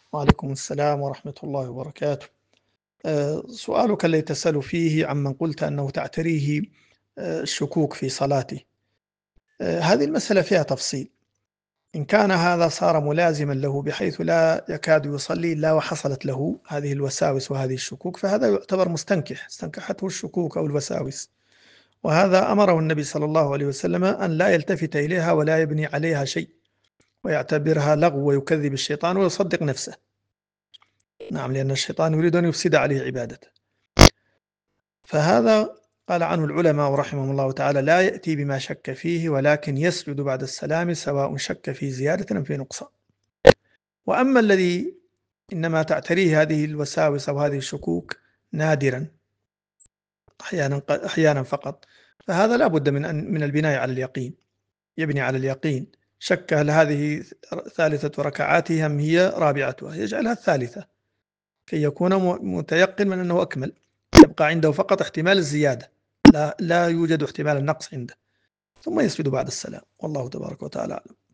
وعليكم السلام ورحمة الله وبركاته. سؤالك الذي تسأل فيه عمن قلت أنه تعتريه الشكوك في صلاته. هذه المسألة فيها تفصيل. إن كان هذا صار ملازما له بحيث لا يكاد يصلي إلا وحصلت له هذه الوساوس وهذه الشكوك، فهذا يعتبر مستنكح، استنكحته الشكوك أو الوساوس، وهذا أمره النبي صلى الله عليه وسلم أن لا يلتفت إليها ولا يبني عليها شيء، ويعتبرها لغو ويكذب الشيطان ويصدق نفسه. نعم، لأن الشيطان يريد أن يفسد عليه عبادته. فهذا قال عنه العلماء رحمهم الله تعالى: لا يأتي بما شك فيه، ولكن يسجد بعد السلام سواء شك في زيادة أم في نقصان. وأما الذي إنما تعتريه هذه الوساوس أو هذه الشكوك نادرا، أحيانا فقط، فهذا لا بد من البناء على اليقين. يبني على اليقين، شك هل هذه ثالثة ركعاته أم هي رابعتها، يجعلها الثالثة كي يكون متيقن من أنه أكمل. يبقى عنده فقط احتمال الزيادة، لا يوجد احتمال النقص عنده، ثم يسجد بعد السلام، والله تبارك وتعالى أعلم.